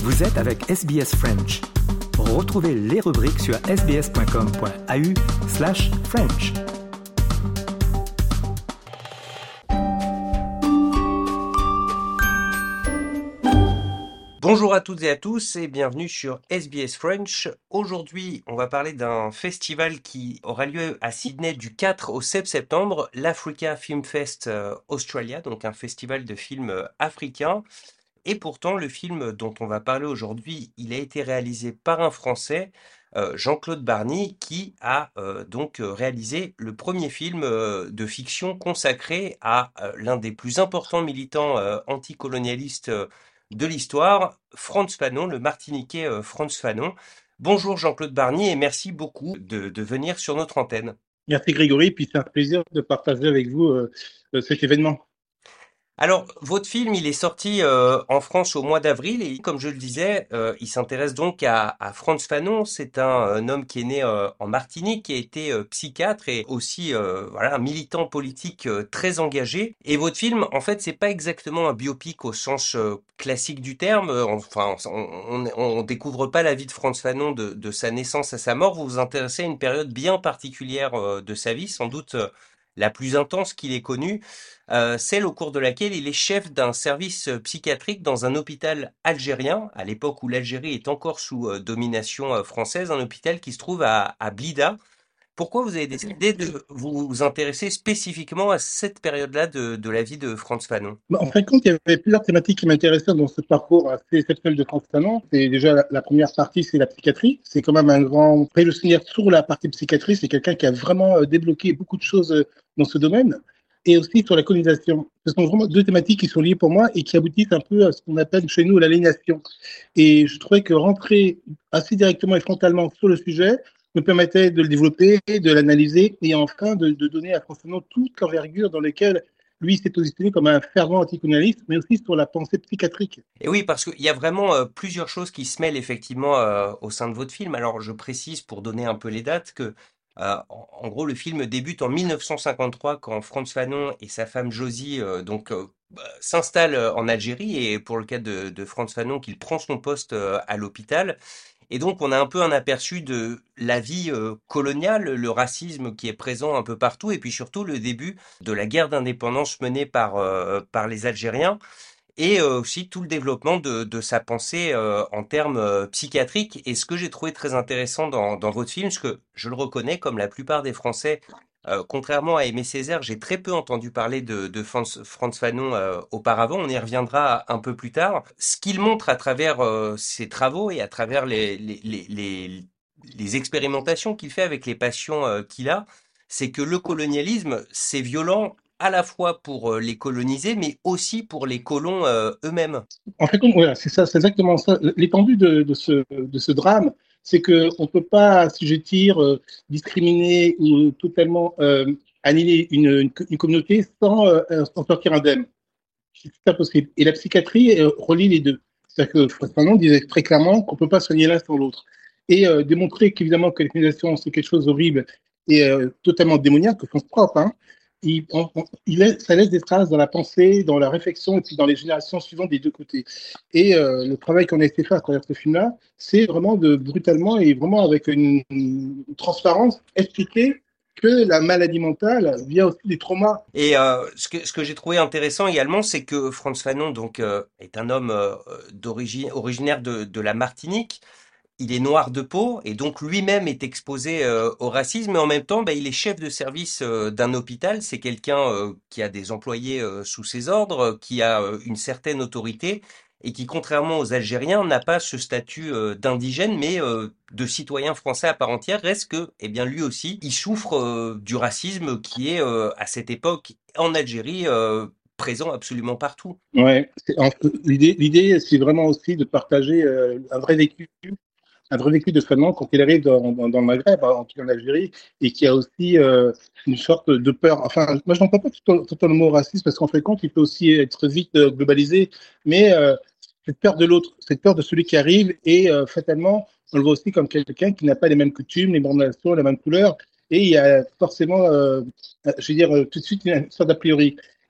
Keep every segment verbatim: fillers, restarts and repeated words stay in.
Vous êtes avec S B S French. Retrouvez les rubriques sur sbs.com.au slash French. Bonjour à toutes et à tous et bienvenue sur S B S French. Aujourd'hui, on va parler d'un festival qui aura lieu à Sydney du quatre au sept septembre, l'Africa Film Fest Australia, donc un festival de films africains. Et pourtant, le film dont on va parler aujourd'hui, il a été réalisé par un Français, euh, Jean-Claude Barny, qui a euh, donc réalisé le premier film euh, de fiction consacré à euh, l'un des plus importants militants euh, anticolonialistes euh, de l'histoire, Frantz Fanon, le Martiniquais euh, Frantz Fanon. Bonjour Jean-Claude Barny et merci beaucoup de, de venir sur notre antenne. Merci Grégory, puis c'est un plaisir de partager avec vous euh, cet événement. Alors, votre film, il est sorti euh, en France au mois d'avril et comme je le disais, euh, il s'intéresse donc à, à Frantz Fanon. C'est un, un homme qui est né euh, en Martinique, qui a été euh, psychiatre et aussi euh, voilà un militant politique euh, très engagé. Et votre film, en fait, c'est pas exactement un biopic au sens euh, classique du terme. Euh, Enfin, on, on, on découvre pas la vie de Frantz Fanon de, de sa naissance à sa mort. Vous vous intéressez à une période bien particulière euh, de sa vie, sans doute euh, la plus intense qu'il ait connue. Euh, celle au cours de laquelle il est chef d'un service euh, psychiatrique dans un hôpital algérien, à l'époque où l'Algérie est encore sous euh, domination euh, française, un hôpital qui se trouve à, à Blida. Pourquoi vous avez décidé de vous intéresser spécifiquement à cette période-là de, de la vie de Frantz Fanon? En fin de compte, il y avait plusieurs thématiques qui m'intéressaient dans ce parcours assez exceptionnel de Frantz Fanon. C'est déjà la, la première partie, c'est la psychiatrie. C'est quand même un grand révolutionnaire sur la partie psychiatrie. C'est quelqu'un qui a vraiment euh, débloqué beaucoup de choses euh, dans ce domaine. Et aussi sur la colonisation. Ce sont vraiment deux thématiques qui sont liées pour moi et qui aboutissent un peu à ce qu'on appelle chez nous l'aliénation. Et je trouvais que rentrer assez directement et frontalement sur le sujet me permettait de le développer, de l'analyser et enfin de, de donner à Frantz Fanon toute l'envergure dans laquelle lui s'est positionné comme un fervent anticolonialiste, mais aussi sur la pensée psychiatrique. Et oui, parce qu'il y a vraiment euh, plusieurs choses qui se mêlent effectivement euh, au sein de votre film. Alors, je précise pour donner un peu les dates que, euh, en, en gros, le film débute en mille neuf cent cinquante-trois quand Frantz Fanon et sa femme Josie euh, donc euh, bah, s'installent euh, en Algérie et pour le cas de, de Frantz Fanon, qu'il prend son poste euh, à l'hôpital. Et donc, on a un peu un aperçu de la vie euh, coloniale, le racisme qui est présent un peu partout, et puis surtout le début de la guerre d'indépendance menée par, euh, par les Algériens et euh, aussi tout le développement de, de sa pensée euh, en termes euh, psychiatriques. Et ce que j'ai trouvé très intéressant dans, dans votre film, parce que je le reconnais, comme la plupart des Français, euh, contrairement à Aimé Césaire, j'ai très peu entendu parler de, de Frantz, Frantz Fanon euh, auparavant. On y reviendra un peu plus tard. Ce qu'il montre à travers euh, ses travaux et à travers les, les, les, les, les expérimentations qu'il fait avec les patients euh, qu'il a, c'est que le colonialisme, c'est violent à la fois pour euh, les coloniser, mais aussi pour les colons euh, eux-mêmes. En fait, voilà, c'est ça, c'est exactement ça. L'étendue de, de, ce, de ce drame, c'est qu'on ne peut pas assujettir, euh, discriminer ou totalement euh, annihiler une, une, une communauté sans euh, en sortir indemne. C'est impossible. Et la psychiatrie euh, relie les deux. C'est-à-dire que Frantz Fanon disait très clairement qu'on ne peut pas soigner l'un sans l'autre. Et euh, démontrer qu'évidemment que les colonisation, c'est quelque chose d'horrible et euh, totalement démoniaque, au sens propre, hein, il, on, on, il est, ça laisse des traces dans la pensée, dans la réflexion et puis dans les générations suivantes des deux côtés. Et euh, le travail qu'on a été fait à travers ce film-là, c'est vraiment de brutalement et vraiment avec une, une transparence expliquer que la maladie mentale vient aussi des traumas. Et euh, ce que, ce que j'ai trouvé intéressant également, c'est que Frantz Fanon donc, euh, est un homme euh, d'origine originaire de, de la Martinique. Il est noir de peau et donc lui-même est exposé euh, au racisme, mais en même temps, bah, il est chef de service euh, d'un hôpital. C'est quelqu'un euh, qui a des employés euh, sous ses ordres, qui a euh, une certaine autorité et qui, contrairement aux Algériens, n'a pas ce statut euh, d'indigène, mais euh, de citoyen français à part entière. Reste que, eh bien, lui aussi, il souffre euh, du racisme qui est euh, à cette époque en Algérie euh, présent absolument partout. Ouais, c'est- en- l'idée, l'idée, c'est vraiment aussi de partager euh, un vrai vécu, un vrai vécu de Fanon quand il arrive dans, dans, dans le Maghreb, en, en Algérie, et qui a aussi euh, une sorte de peur. Enfin, moi, je n'entends pas tout, tout le mot raciste parce qu'en fait, compte, il peut aussi être vite euh, globalisé, mais euh, cette peur de l'autre, cette peur de celui qui arrive, et euh, fatalement, on le voit aussi comme quelqu'un qui n'a pas les mêmes coutumes, les mêmes relations, les mêmes couleurs, et il y a forcément, euh, je veux dire, euh, tout de suite une sorte d'a priori.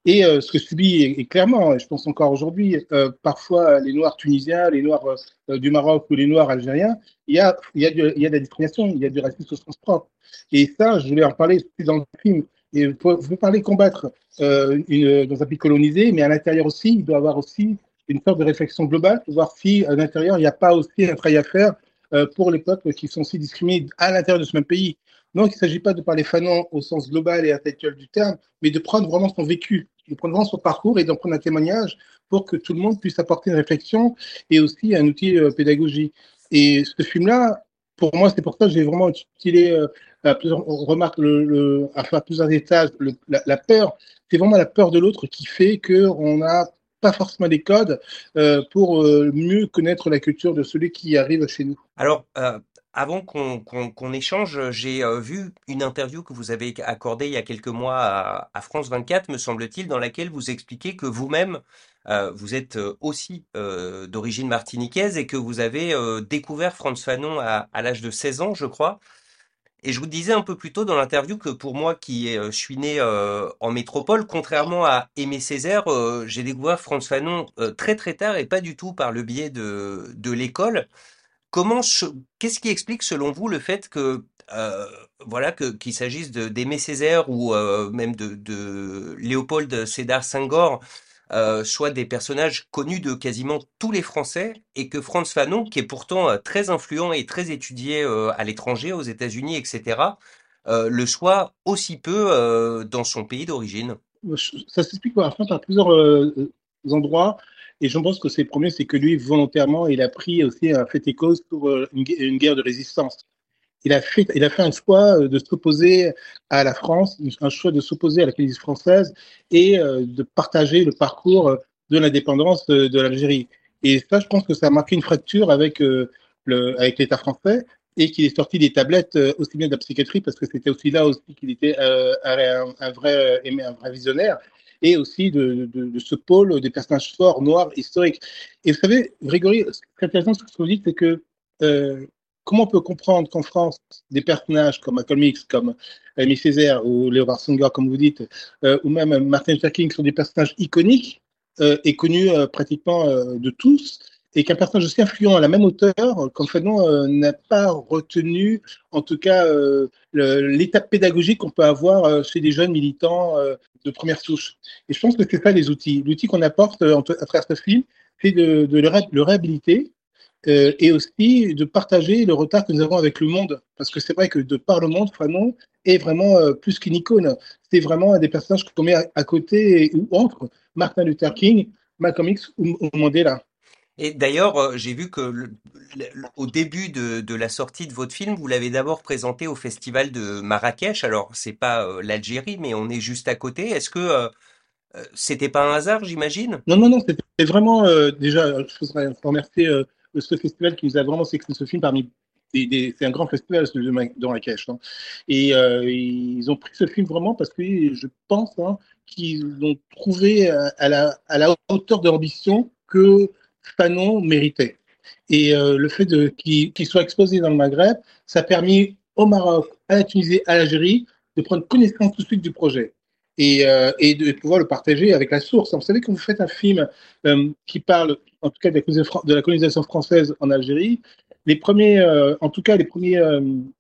Et euh, ce que subit et, et clairement, et je pense encore aujourd'hui, euh, parfois les Noirs tunisiens, les Noirs euh, du Maroc ou les Noirs algériens, il y a, il y a, du- il y a de la discrimination, il y a du racisme au sens propre. Et ça, je voulais en parler aussi dans le film. Et vous pouvez parler combattre euh, une, dans un pays colonisé, mais à l'intérieur aussi, il doit y avoir aussi une sorte de réflexion globale pour voir si à l'intérieur, il n'y a pas aussi un travail à faire euh, pour les peuples qui sont aussi discriminés à l'intérieur de ce même pays. Donc, il ne s'agit pas de parler Fanon au sens global et intellectuel du terme, mais de prendre vraiment son vécu, de prendre vraiment son parcours et d'en prendre un témoignage pour que tout le monde puisse apporter une réflexion et aussi un outil euh, pédagogique. Et ce film-là, pour moi, c'est pour ça que j'ai vraiment utilisé euh, à plusieurs, on remarque le, le, à faire plusieurs étages, le, la, la peur, c'est vraiment la peur de l'autre qui fait qu'on n'a pas forcément des codes euh, pour euh, mieux connaître la culture de celui qui arrive chez nous. Alors, euh, avant qu'on qu'on, qu'on échange, j'ai euh, vu une interview que vous avez accordée il y a quelques mois à, à France vingt-quatre, me semble-t-il, dans laquelle vous expliquez que vous-même, euh, vous êtes euh, aussi euh, d'origine martiniquaise et que vous avez euh, découvert Frantz Fanon à, à l'âge de seize ans, je crois. Et je vous disais un peu plus tôt dans l'interview que pour moi qui euh, suis né euh, en métropole, contrairement à Aimé Césaire, euh, j'ai découvert Frantz Fanon euh, très très tard et pas du tout par le biais de, de l'école. Comment, se- qu'est-ce qui explique selon vous le fait que euh, voilà que qu'il s'agisse de d'Aimé Césaire ou euh, même de, de Léopold Sédar Senghor euh, soient des personnages connus de quasiment tous les Français et que Frantz Fanon, qui est pourtant euh, très influent et très étudié euh, à l'étranger, aux États-Unis, et cetera, euh, le soit aussi peu euh, dans son pays d'origine. Ça s'explique par, par plusieurs euh, endroits. Et je pense que c'est le premier, c'est que lui, volontairement, il a pris aussi un fait et cause pour euh, une, une guerre de résistance. Il a fait, il a fait un choix euh, de s'opposer à la France, un choix de s'opposer à la colonie française et euh, de partager le parcours euh, de l'indépendance de, de l'Algérie. Et ça, je pense que ça a marqué une fracture avec, euh, le, avec l'État français et qu'il est sorti des tablettes euh, aussi bien de la psychiatrie parce que c'était aussi là aussi qu'il était euh, un, un, vrai, un vrai visionnaire et aussi de, de, de ce pôle des personnages forts, noirs, historiques. Et vous savez, Grégory, ce qui est intéressant, ce que vous dites, c'est que euh, comment on peut comprendre qu'en France, des personnages comme Malcolm X, comme Aimé Césaire ou Léonard Senghor, comme vous dites, euh, ou même Martin Luther King sont des personnages iconiques euh, et connus euh, pratiquement euh, de tous, et qu'un personnage aussi influent à la même hauteur, comme Fanon euh, n'a pas retenu, en tout cas, euh, l'étape pédagogique qu'on peut avoir euh, chez des jeunes militants euh, de première souche. Et je pense que c'est ça les outils. L'outil qu'on apporte euh, à travers ce film, c'est de, de le, ré le réhabiliter euh, et aussi de partager le retard que nous avons avec le monde. Parce que c'est vrai que de par le monde, Fanon est vraiment euh, plus qu'une icône. C'est vraiment un des personnages qu'on met à, à côté ou entre Martin Luther King, Malcolm X ou, ou Mandela. Et d'ailleurs, euh, j'ai vu que le- le- au début de, de la sortie de votre film, vous l'avez d'abord présenté au festival de Marrakech. Alors, c'est pas euh, l'Algérie, mais on est juste à côté. Est-ce que euh, euh, c'était pas un hasard, j'imagine? Non, non, non, c'était vraiment euh, déjà, je voudrais remercier euh, ce festival qui nous a vraiment sélectionné ce film parmi des, des- c'est un grand festival celui de Ma- de Marrakech. Hein. Et euh, ils ont pris ce film vraiment parce que je pense hein, qu'ils ont trouvé à, à la, à la hauteur de l'ambition que Fanon méritait. Et euh, le fait de qu'il qu'il soit exposé dans le Maghreb, ça a permis au Maroc, à la Tunisie, à l'Algérie de prendre connaissance tout de suite du projet et, euh, et de pouvoir le partager avec la source. Vous savez, quand vous faites un film euh, qui parle, en tout cas, de la, de la colonisation française en Algérie, les premiers, euh, en tout cas, les premiers euh,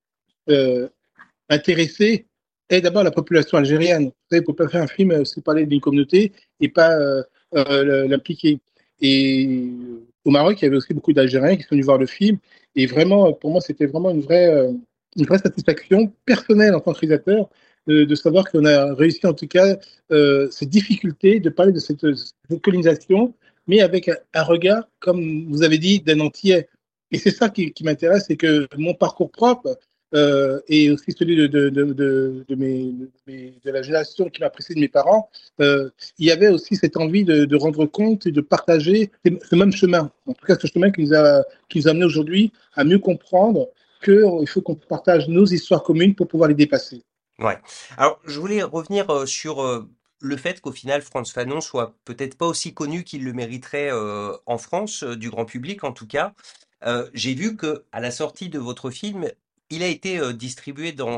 euh, intéressés est d'abord la population algérienne. Vous savez, pour pas faire un film, euh, c'est parler d'une communauté et pas euh, euh, l'impliquer. Et au Maroc, il y avait aussi beaucoup d'Algériens qui sont venus voir le film. Et vraiment, pour moi, c'était vraiment une vraie, euh, une vraie satisfaction personnelle en tant que réalisateur de, de savoir qu'on a réussi en tout cas euh, cette difficulté de parler de cette, cette colonisation, mais avec un, un regard, comme vous avez dit, d'un entier. Et c'est ça qui, qui m'intéresse, c'est que mon parcours propre, euh, et aussi celui de, de, de, de, de, mes, de, mes, de la génération qui m'a précédé de mes parents, euh, il y avait aussi cette envie de, de rendre compte et de partager ce même chemin. En tout cas, ce chemin qui nous a, qui nous a amené aujourd'hui à mieux comprendre qu'il faut qu'on partage nos histoires communes pour pouvoir les dépasser. Ouais. Alors, je voulais revenir euh, sur euh, le fait qu'au final, Frantz Fanon soit peut-être pas aussi connu qu'il le mériterait euh, en France, euh, du grand public en tout cas. Euh, j'ai vu que à la sortie de votre film, il a été euh, distribué dans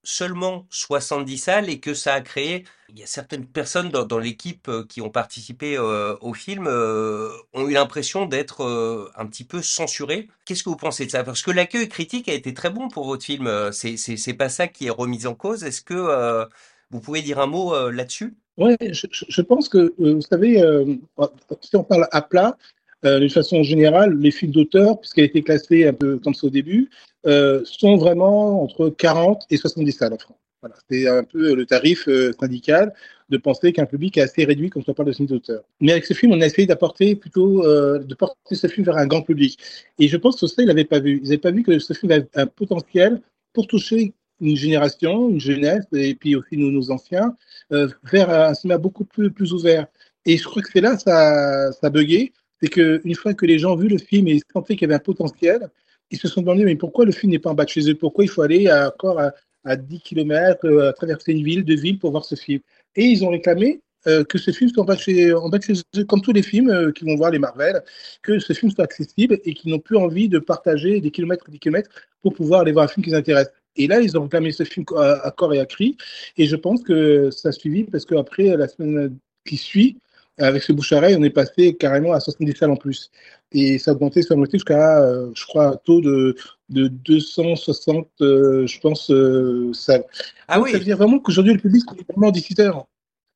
seulement soixante-dix salles et que ça a créé, il y a certaines personnes dans, dans l'équipe euh, qui ont participé euh, au film euh, ont eu l'impression d'être euh, un petit peu censurées. Qu'est-ce que vous pensez de ça? Parce que l'accueil critique a été très bon pour votre film. euh, C'est, c'est, c'est pas ça qui est remis en cause. Est-ce que euh, vous pouvez dire un mot euh, là-dessus? Ouais, je, je- je pense que, euh, vous savez, euh, si on parle à plat, euh, d'une façon générale, les films d'auteur, puisqu'elle a été classée un peu comme ça au début, euh, sont vraiment entre quarante et soixante-dix salles en France. Voilà, c'est un peu le tarif euh, syndical de penser qu'un public est assez réduit quand on parle de films d'auteur. Mais avec ce film, on a essayé d'apporter plutôt, euh, de porter ce film vers un grand public. Et je pense que ça, ils l'avaient pas vu. Ils n'avaient pas vu que ce film avait un potentiel pour toucher une génération, une jeunesse, et puis aussi nos, nos anciens, euh, vers un cinéma beaucoup plus, plus ouvert. Et je crois que c'est là ça, ça a bugué. C'est qu'une fois que les gens ont vu le film et sentaient qu'il y avait un potentiel, ils se sont demandé mais pourquoi le film n'est pas en bas de chez eux? Pourquoi il faut aller à, encore à, à dix kilomètres, euh, à traverser une ville, deux villes pour voir ce film? Et ils ont réclamé euh, que ce film soit en bas de chez, en bas de chez eux, comme tous les films euh, qui vont voir les Marvel, que ce film soit accessible et qu'ils n'ont plus envie de partager des kilomètres et des kilomètres pour pouvoir aller voir un film qui les intéresse. Et là, ils ont réclamé ce film à, à corps et à cri. Et je pense que ça a suivi parce qu'après, la semaine qui suit, avec ce bouche-à-oreille, on est passé carrément à soixante-dix salles en plus. Et ça a augmenté, ça a augmenté jusqu'à, euh, je crois, un taux de, de deux cent soixante, euh, je pense, euh, salles. Ah Donc ça veut oui, dire vraiment qu'aujourd'hui, le public est vraiment décideur.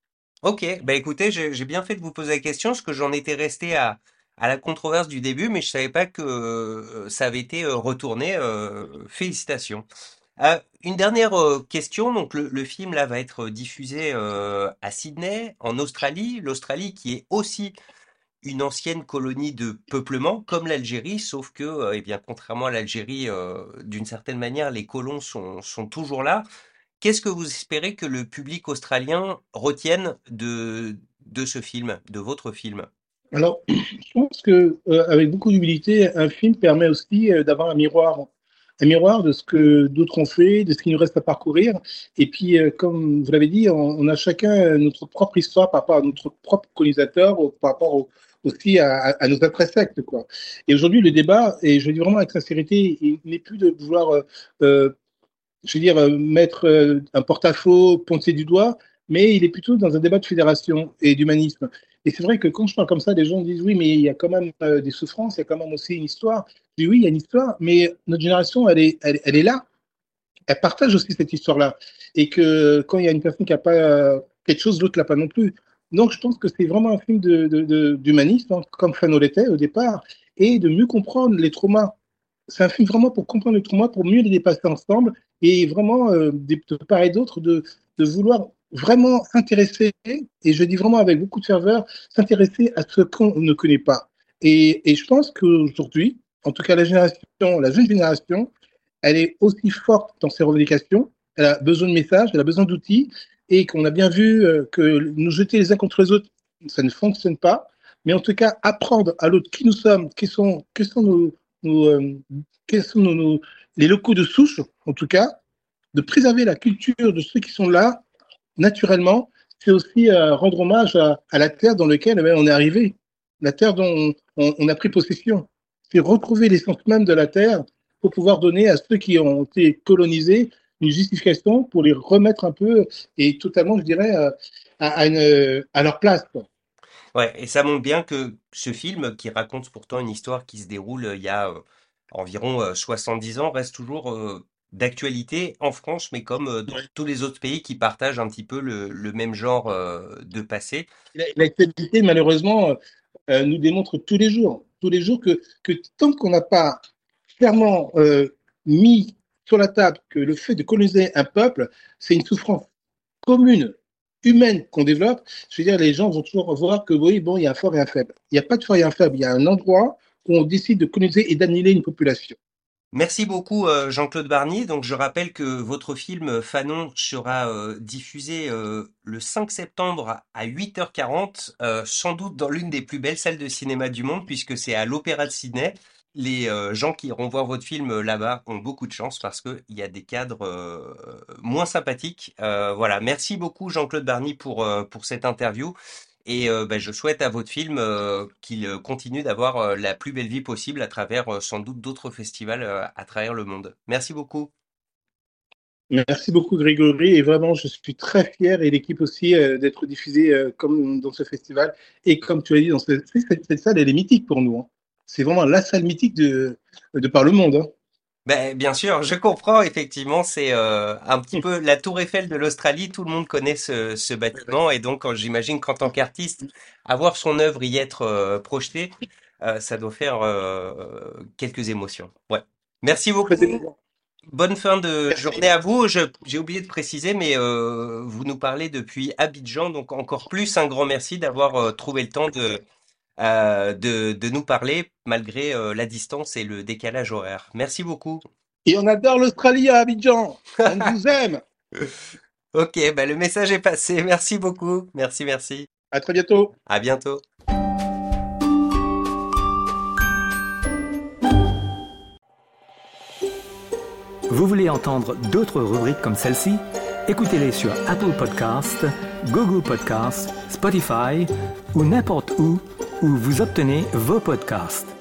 ok. Bah écoutez, j'ai j'ai bien fait de vous poser la question parce que j'en étais resté à, à la controverse du début, mais je savais pas que euh, ça avait été euh, retourné. euh, félicitations. Euh, une dernière euh, question. Donc le, le film là va être diffusé euh, à Sydney, en Australie. L'Australie qui est aussi une ancienne colonie de peuplement, comme l'Algérie, sauf que, euh, eh bien, contrairement à l'Algérie, euh, d'une certaine manière, les colons sont, sont toujours là. Qu'est-ce que vous espérez que le public australien retienne de, de ce film, de votre film? Alors, je pense que euh, avec beaucoup d'humilité, un film permet aussi euh, d'avoir un miroir, un miroir de ce que d'autres ont fait, de ce qu'il nous reste à parcourir. Et puis, euh, comme vous l'avez dit, on, on a chacun euh, notre propre histoire par rapport à notre propre colonisateur, ou par rapport au- aussi à, à- à nos après-sectes, quoi. Et aujourd'hui, le débat, et je le dis vraiment avec sincérité, il n'est plus de vouloir euh, euh, je veux dire, euh, mettre euh, un porte-à-faux, poncer du doigt, mais il est plutôt dans un débat de fédération et d'humanisme. Et c'est vrai que quand je parle comme ça, les gens disent oui, mais il y a quand même euh, des souffrances, il y a quand même aussi une histoire. Je dis oui, il y a une histoire, mais notre génération, elle est, elle, elle est là. Elle partage aussi cette histoire-là. Et que quand il y a une personne qui n'a pas euh, quelque chose, l'autre l'a pas non plus. Donc je pense que c'est vraiment un film de, de, de, d'humanisme, hein, comme Fanon l'était au départ, et de mieux comprendre les traumas. C'est un film vraiment pour comprendre les traumas, pour mieux les dépasser ensemble, et vraiment, euh, de, de part et d'autre, de, de vouloir vraiment s'intéresser, et je dis vraiment avec beaucoup de ferveur, s'intéresser à ce qu'on ne connaît pas. Et, et je pense qu'aujourd'hui, en tout cas la génération, la jeune génération, elle est aussi forte dans ses revendications, elle a besoin de messages, elle a besoin d'outils, et qu'on a bien vu euh, que nous jeter les uns contre les autres, ça ne fonctionne pas. Mais en tout cas, apprendre à l'autre qui nous sommes, qui sont, quels sont nos, nos, euh, quels sont nos, nos- les locaux de souche, en tout cas, de préserver la culture de ceux qui sont là, naturellement, c'est aussi euh, rendre hommage à, à la terre dans laquelle eh on est arrivé, la terre dont on, on a pris possession. C'est retrouver l'essence même de la terre pour pouvoir donner à ceux qui ont été colonisés une justification pour les remettre un peu et totalement, je dirais, euh, à, à, une, à leur place, quoi. Ouais, et ça montre bien que ce film, qui raconte pourtant une histoire qui se déroule euh, il y a euh, environ euh, soixante-dix ans, reste toujours euh, d'actualité en France, mais comme euh, dans tous les autres pays qui partagent un petit peu le, le même genre euh, de passé. L'actualité, malheureusement, euh, nous démontre tous les jours, tous les jours que, que tant qu'on n'a pas clairement euh, mis sur la table que le fait de coloniser un peuple, c'est une souffrance commune, humaine qu'on développe, je veux dire, les gens vont toujours voir que oui, bon, il y a un fort et un faible. Il n'y a pas de fort et un faible, il y a un endroit où on décide de coloniser et d'annihiler une population. Merci beaucoup euh, Jean-Claude Barnier. Donc je rappelle que votre film euh, Fanon sera euh, diffusé euh, le cinq septembre à à huit heures quarante, euh, sans doute dans l'une des plus belles salles de cinéma du monde puisque c'est à l'Opéra de Sydney. Les euh, gens qui iront voir votre film euh, là-bas ont beaucoup de chance parce qu'il y a des cadres euh, moins sympathiques. Euh, voilà, merci beaucoup Jean-Claude Barnier pour, euh, pour cette interview. Et euh, ben, je souhaite à votre film euh, qu'il euh, continue d'avoir euh, la plus belle vie possible à travers euh, sans doute d'autres festivals euh, à travers le monde. Merci beaucoup. Merci beaucoup Grégory et vraiment je suis très fier et l'équipe aussi euh, d'être diffusée euh, comme dans ce festival et comme tu as dit dans ce, cette, cette salle elle est mythique pour nous. Hein. C'est vraiment la salle mythique de, de par le monde. Hein. Ben, bien sûr, je comprends, effectivement, c'est euh, un petit peu la tour Eiffel de l'Australie, tout le monde connaît ce, ce bâtiment, et donc quand- j'imagine qu'en tant qu'artiste, avoir son œuvre y être euh, projetée, euh, ça doit faire euh, quelques émotions. Ouais. Merci Très beaucoup, émouvant. bonne fin de Merci. journée à vous. Je, j'ai oublié de préciser, mais euh, vous nous parlez depuis Abidjan, donc encore plus un grand merci d'avoir euh, trouvé le temps de, euh, de, de nous parler malgré euh, la distance et le décalage horaire. Merci beaucoup. Et on adore l'Australie à Abidjan. On vous aime. Ok, bah le message est passé. Merci beaucoup. Merci, merci. À très bientôt. À bientôt. Vous voulez entendre d'autres rubriques comme celle-ci? Écoutez-les sur Apple Podcasts, Google Podcasts, Spotify ou n'importe où où vous obtenez vos podcasts.